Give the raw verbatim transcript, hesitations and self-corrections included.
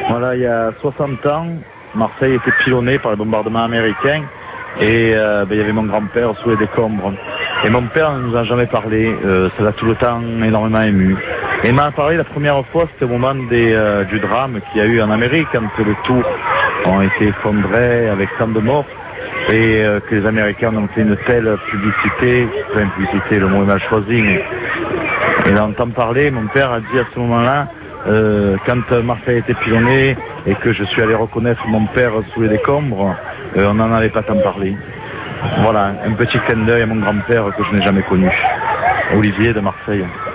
Voilà, il y a soixante ans, Marseille était pilonnée par les bombardements américains et euh, ben, il y avait mon grand-père sous les décombres. Et mon père ne nous a jamais parlé, euh, ça l'a tout le temps énormément ému. Et il m'a parlé la première fois, c'était au moment des, euh, du drame qu'il y a eu en Amérique, quand les tours ont été effondrés avec tant de morts, et euh, que les Américains ont fait une telle publicité, enfin publicité, le mot est mal choisi, mais il entend parler, mon père a dit à ce moment-là, euh, quand Marseille était pilonné et que je suis allé reconnaître mon père sous les décombres, euh, on n'en allait pas tant parler. Voilà, un petit clin d'œil à mon grand-père que je n'ai jamais connu, Olivier de Marseille.